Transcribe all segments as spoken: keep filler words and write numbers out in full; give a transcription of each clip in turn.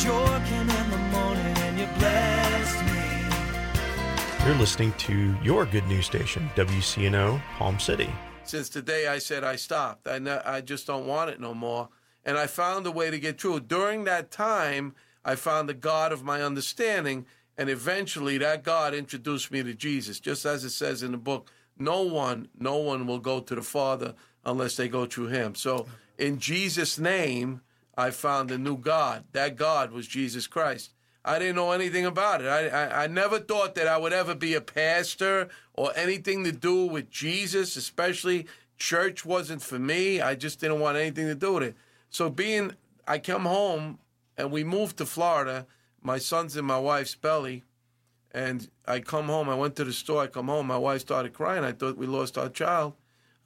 joy came in the morning and you blessed me. You're listening to your good news station, W C N O, Palm City. Since the day I said I stopped, I, ne- I just don't want it no more. And I found a way to get through. During that time, I found the God of my understanding, and eventually that God introduced me to Jesus. Just as it says in the book, no one, no one will go to the Father unless they go through him. So in Jesus' name, I found a new God. That God was Jesus Christ. I didn't know anything about it. I, I I never thought that I would ever be a pastor or anything to do with Jesus, especially church wasn't for me. I just didn't want anything to do with it. So being, I come home and we moved to Florida. My son's in my wife's belly. And I come home. I went to the store. I come home. My wife started crying. I thought we lost our child.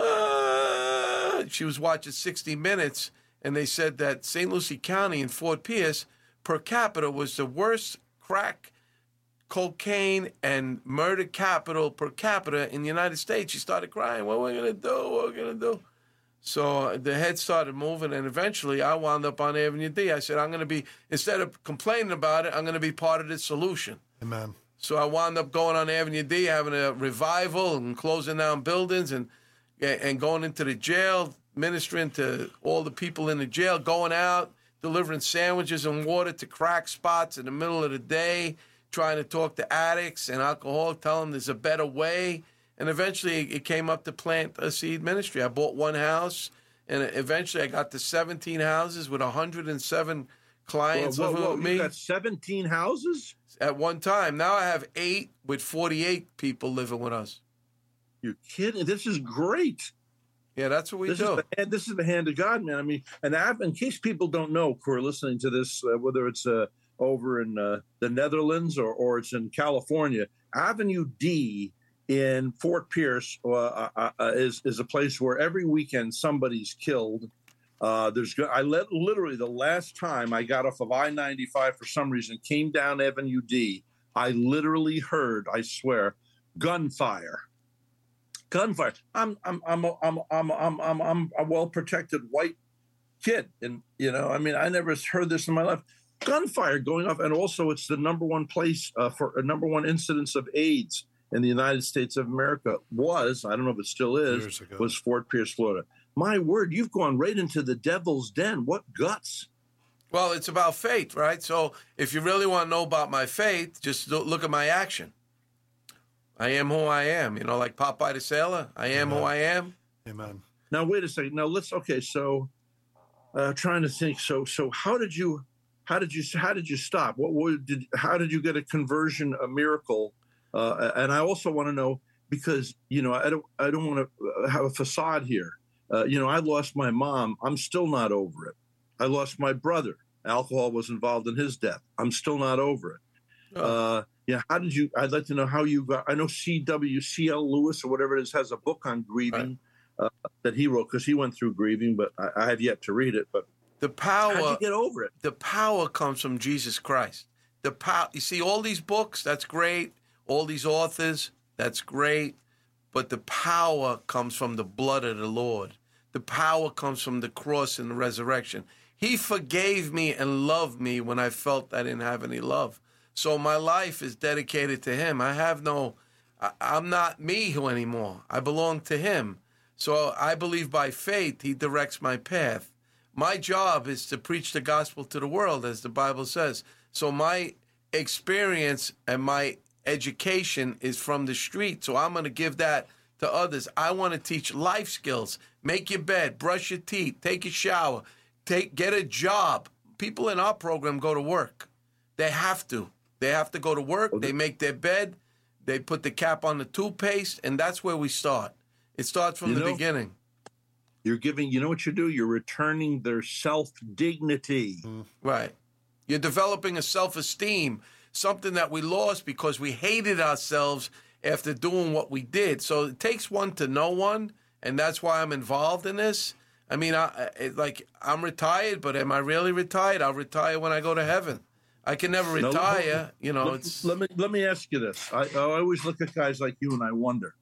Uh, she was watching sixty minutes, and they said that Saint Lucie County in Fort Pierce, per capita, was the worst crack, cocaine, and murder capital per capita in the United States. She started crying. What are we going to do? What are we going to do? So the head started moving, and eventually I wound up on Avenue D. I said, I'm going to be, instead of complaining about it, I'm going to be part of the solution. Amen. So I wound up going on Avenue D, having a revival and closing down buildings and and going into the jail, ministering to all the people in the jail, going out, delivering sandwiches and water to crack spots in the middle of the day, trying to talk to addicts and alcoholics, tell them there's a better way. And eventually it came up to plant a seed ministry. I bought one house, and eventually I got to seventeen houses with one hundred seven clients Whoa, whoa, living whoa, with you me. got seventeen houses? At one time. Now I have eight with forty-eight people living with us. You're kidding? This is great. Yeah, that's what we this do. Is the, this is the hand of God, man. I mean, and I've, in case people don't know who are listening to this, uh, whether it's uh, over in uh, the Netherlands or, or it's in California, Avenue D in Fort Pierce uh, uh, uh, is, is a place where every weekend somebody's killed. Uh, there's, I let, literally the last time I got off of I ninety-five for some reason, came down Avenue D, I literally heard, I swear, gunfire, gunfire. I'm, I'm, I'm, a, I'm, I'm, I'm, I'm, I'm a well-protected white kid, and you know, I mean, I never heard this in my life. Gunfire going off, and also it's the number one place uh, for a number one incidence of AIDS in the United States of America. Was I don't know if it still is was Fort Pierce, Florida. My word, you've gone right into the devil's den. What guts? Well, it's about faith, right? So if you really want to know about my faith, just look at my action. I am who I am. You know, like Popeye the Sailor, I am Amen. who I am. Amen. Now, wait a second. Now, let's, okay, so uh, trying to think. So, so how did you, how did you, how did you stop? What, what did, how did you get a conversion, a miracle? Uh, and I also want to know, because, you know, I don't, I don't want to have a facade here. Uh, you know, I lost my mom. I'm still not over it. I lost my brother. Alcohol was involved in his death. I'm still not over it. Oh. Uh, yeah. How did you, I'd like to know how you got, I know C W C L Lewis or whatever it is has a book on grieving right. uh, that he wrote because he went through grieving, but I, I have yet to read it. But the power, how'd you get over it? The power comes from Jesus Christ. The power, you see all these books, that's great. All these authors, that's great. But the power comes from the blood of the Lord. The power comes from the cross and the resurrection. He forgave me and loved me when I felt I didn't have any love. So my life is dedicated to him. I have no, I, I'm not me anymore. I belong to him. So I believe by faith he directs my path. My job is to preach the gospel to the world, as the Bible says. So my experience and my education is from the street, so I'm going to give that to others. I want to teach life skills. Make your bed, brush your teeth, take a shower, take get a job. People in our program go to work. They have to. They have to go to work. They make their bed. They put the cap on the toothpaste, and that's where we start. It starts from you the know, beginning. You're giving, you know what you do? You're returning their self-dignity. Mm. Right. You're developing a self-esteem, something that we lost because we hated ourselves after doing what we did. So it takes one to know one, and that's why I'm involved in this. I mean, I, it, like, I'm retired, but am I really retired? I'll retire when I go to heaven. I can never retire. No, let, you know, let, it's... Let me, let me ask you this. I, I always look at guys like you, and I wonder,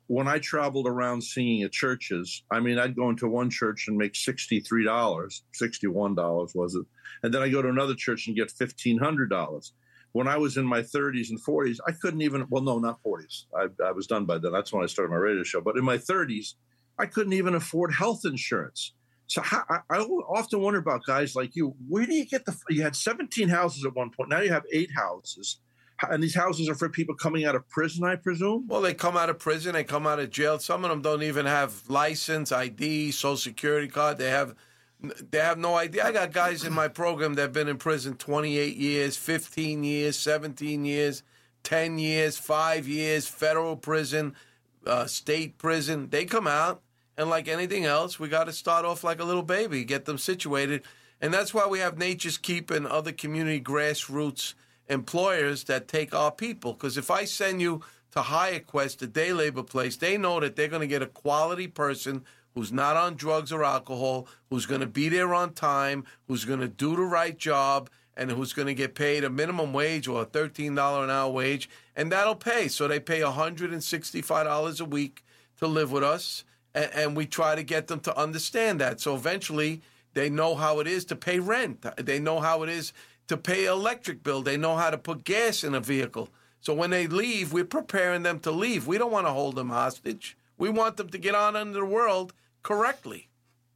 when I traveled around singing at churches, I mean, I'd go into one church and make sixty-three dollars, sixty-one dollars was it? And then I go to another church and get fifteen hundred dollars. When I was in my thirties and forties, I couldn't even, well, no, not forties. I, I was done by then. That's when I started my radio show. But in my thirties, I couldn't even afford health insurance. So how, I, I often wonder about guys like you. Where do you get the, you had seventeen houses at one point. Now you have eight houses. And these houses are for people coming out of prison, I presume? Well, they come out of prison, they come out of jail. Some of them don't even have license, I D, Social Security card. They have they have no idea. I got guys in my program that have been in prison twenty-eight years, fifteen years, seventeen years, ten years, five years, federal prison, uh, state prison. They come out, and like anything else, we got to start off like a little baby, get them situated. And that's why we have Nature's Keep and other community grassroots employers that take our people. Because if I send you to HireQuest, a day labor place, they know that they're going to get a quality person who's not on drugs or alcohol, who's going to be there on time, who's going to do the right job, and who's going to get paid a minimum wage or a thirteen dollars an hour wage, and that'll pay. So they pay one hundred sixty-five dollars a week to live with us, and, and we try to get them to understand that. So eventually they know how it is to pay rent. They know how it is to pay electric bill. They know how to put gas in a vehicle. So when they leave, we're preparing them to leave. We don't want to hold them hostage. We want them to get on into the world correctly.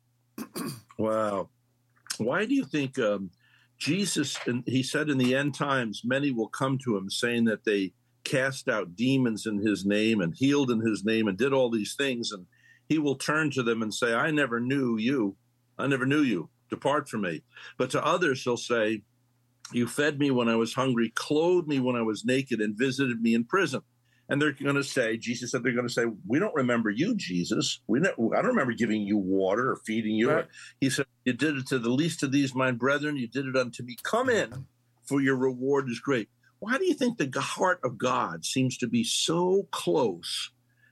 Wow. Why do you think um, Jesus, and he said in the end times, many will come to him saying that they cast out demons in his name and healed in his name and did all these things. And he will turn to them and say, I never knew you. I never knew you. Depart from me. But to others, he'll say, you fed me when I was hungry, clothed me when I was naked, and visited me in prison. And they're going to say, Jesus said, they're going to say, we don't remember you, Jesus. We ne- I don't remember giving you water or feeding you. Right. He said, you did it to the least of these, my brethren. You did it unto me. Come in, for your reward is great. Why do you think the heart of God seems to be so close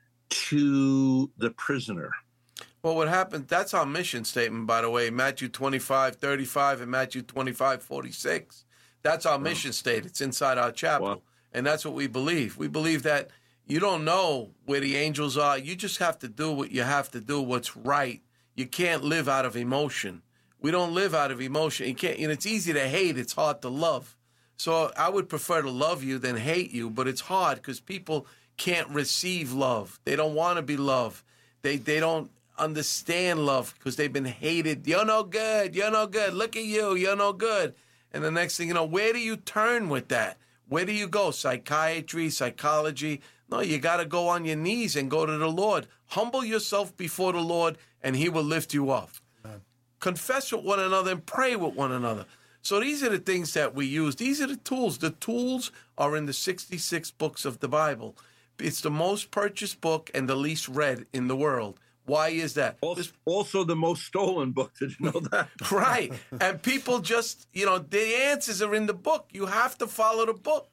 to the prisoner? Well, what happened, that's our mission statement, by the way, Matthew twenty-five thirty-five and Matthew twenty-five forty-six. That's our mission statement. It's inside our chapel. Wow. And that's what we believe. We believe that you don't know where the angels are. You just have to do what you have to do, what's right. You can't live out of emotion. We don't live out of emotion. You can't, and it's easy to hate. It's hard to love. So I would prefer to love you than hate you, but it's hard because people can't receive love. They don't want to be loved. They they don't understand love because they've been hated. You're no good. You're no good. Look at you. You're no good. And the next thing you know, where do you turn with that? Where do you go? Psychiatry, psychology? No, you got to go on your knees and go to the Lord. Humble yourself before the Lord, and he will lift you up. Amen. Confess with one another and pray with one another. So these are the things that we use. These are the tools. The tools are in the sixty-six books of the Bible. It's the most purchased book and the least read in the world. Why is that? Also, also the most stolen book. Did you know that? Right. And people just, you know, the answers are in the book. You have to follow the book.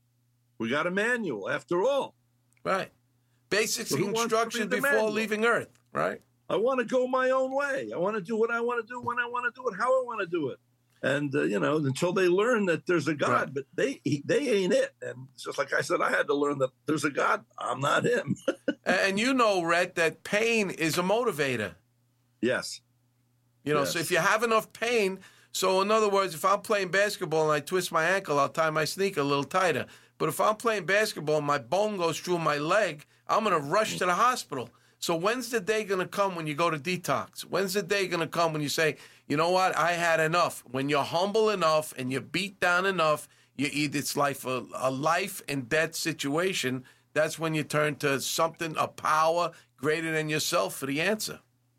We got a manual, after all. Right. Basic So who wants to instruction read the before manual? leaving Earth. Right. I want to go my own way. I want to do what I want to do when I want to do it, how I want to do it. And, uh, you know, until they learn that there's a God, Right. but they they ain't it. And just like I said, I had to learn that there's a God. I'm not him. And you know, Rhett, that pain is a motivator. Yes. You know, Yes. so if you have enough pain, so in other words, if I'm playing basketball and I twist my ankle, I'll tie my sneaker a little tighter. But if I'm playing basketball and my bone goes through my leg, I'm going to rush to the hospital. So when's the day going to come when you go to detox? When's the day going to come when you say, you know what, I had enough? When you're humble enough and you're beat down enough, you eat it's life a, a life and death situation. That's when you turn to something, a power greater than yourself for the answer.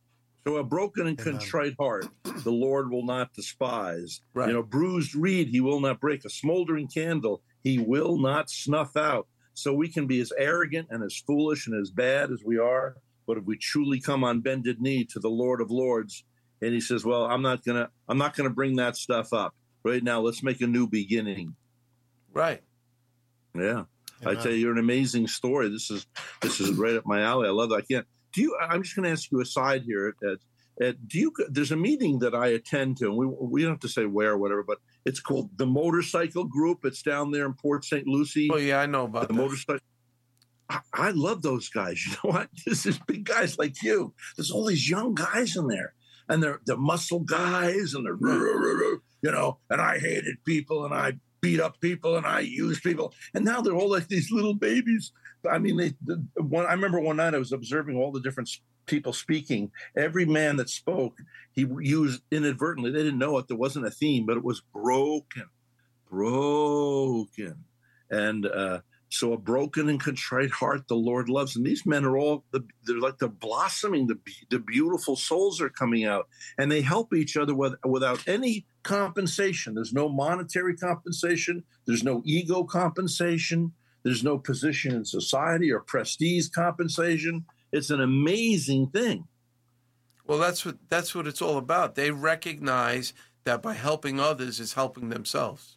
So a broken and Amen. contrite heart, the Lord will not despise. Right. You know, bruised reed, he will not break. A smoldering candle, he will not snuff out. So we can be as arrogant and as foolish and as bad as we are. But if we truly come on bended knee to the Lord of Lords, and he says, well, I'm not going to, I'm not going to bring that stuff up right now. Let's make a new beginning. Right. Yeah. I Amen. tell you, you're an amazing story. This is, this is right up my alley. I love that. I can't, do you, I'm just going to ask you aside here. At, at, do you, there's a meeting that I attend to, and we, we don't have to say where or whatever, but it's called the Motorcycle Group. It's down there in Port Saint Lucie. Oh, yeah, I know about The that. motorcycle. I, I love those guys. You know what? This is big guys like you. There's all these young guys in there, and they're the muscle guys, and they're you know. And I hated people, and I beat up people, and I used people, and now they're all like these little babies. I mean, they. The, one, I remember one night I was observing all the different people speaking. Every man that spoke, he used inadvertently. They didn't know it. There wasn't a theme, but it was broken, broken, and. uh So a broken and contrite heart, the Lord loves. And these men are all, they're like they're blossoming. The, the beautiful souls are coming out, and they help each other with, without any compensation. There's no monetary compensation. There's no ego compensation. There's no position in society or prestige compensation. It's an amazing thing. Well, that's what that's what it's all about. They recognize that by helping others is helping themselves.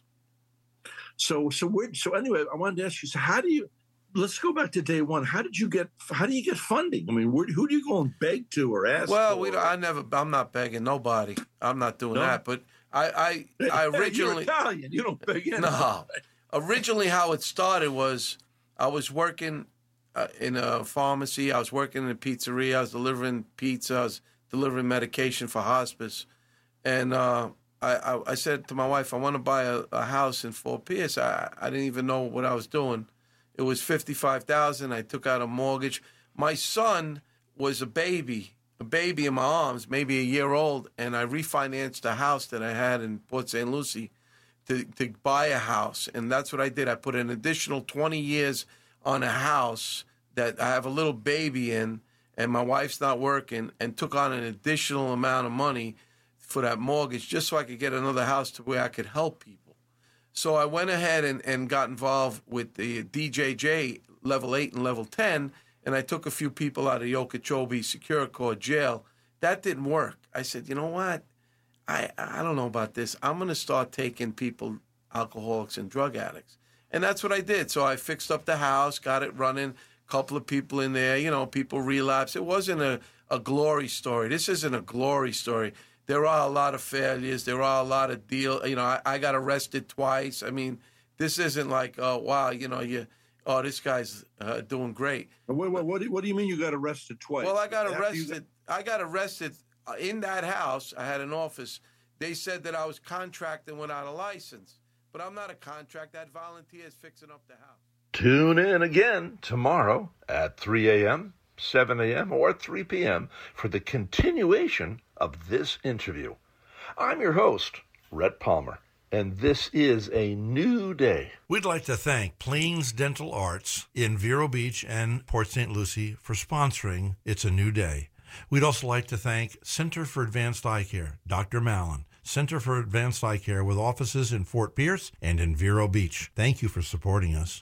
So, so we're, so anyway, I wanted to ask you, so how do you, let's go back to day one. How did you get, how do you get funding? I mean, where, who do you go and beg to or ask Well, for? we don't, I never, I'm not begging nobody. I'm not doing No? that. But I, I, I originally. You're Italian. You don't beg in. No. Originally, how it started was I was working uh, in a pharmacy. I was working in a pizzeria. I was delivering pizza. I was delivering medication for hospice. And, uh, I, I, I said to my wife, I want to buy a, a house in Fort Pierce. I, I didn't even know what I was doing. It was fifty-five thousand dollars. I took out a mortgage. My son was a baby, a baby in my arms, maybe a year old, and I refinanced a house that I had in Port Saint Lucie to, to buy a house. And that's what I did. I put an additional twenty years on a house that I have a little baby in, and my wife's not working, and took on an additional amount of money for that mortgage just so I could get another house to where I could help people. So I went ahead and, and got involved with the D J J level eight and level ten, and I took a few people out of the Okeechobee Secure Court jail. That didn't work. I said, you know what? I, I don't know about this. I'm going to start taking people, alcoholics and drug addicts. And that's what I did. So I fixed up the house, got it running, a couple of people in there, you know, people relapse. It wasn't a, a glory story. This isn't a glory story. There are a lot of failures. There are a lot of deal. You know, I, I got arrested twice. I mean, this isn't like, oh, wow, you know, you, oh, this guy's uh, doing great. What, what, what, do, what do you mean you got arrested twice? Well, I got After arrested. got- I got arrested in that house. I had an office. They said that I was contracting without a license, but I'm not a contract. I had volunteers fixing up the house. Tune in again tomorrow at three a.m., seven a.m., or three p.m. for the continuation of this interview. I'm your host, Rhett Palmer, and this is a new day. We'd like to thank Plains Dental Arts in Vero Beach and Port Saint Lucie for sponsoring It's a New Day. We'd also like to thank Center for Advanced Eye Care, Doctor Mallon, Center for Advanced Eye Care with offices in Fort Pierce and in Vero Beach. Thank you for supporting us.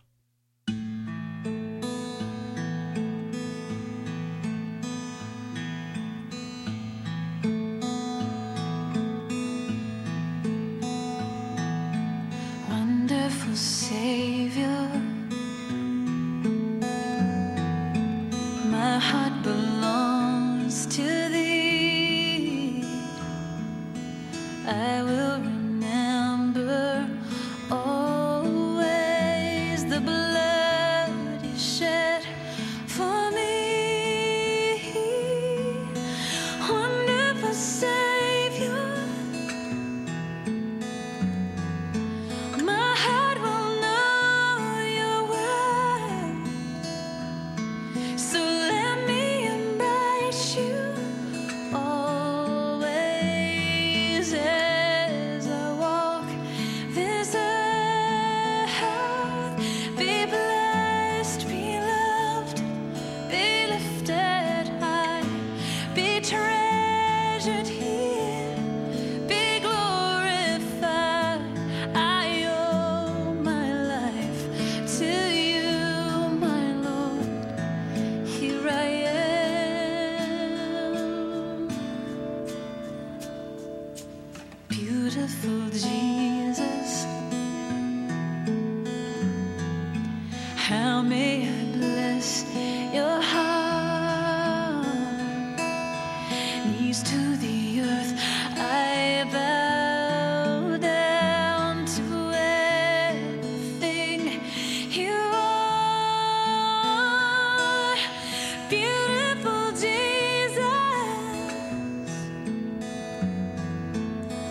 Wonderful Savior, my heart belongs to Thee. I will remember always the blood You shed for me. Wonderful Savior, my heart will know Your word, so let me embrace You always as I walk this earth. Be blessed, be loved, be lifted high, be treasured here, be glorified. I owe my life to You, my Lord. Here I am. Beautiful Jesus.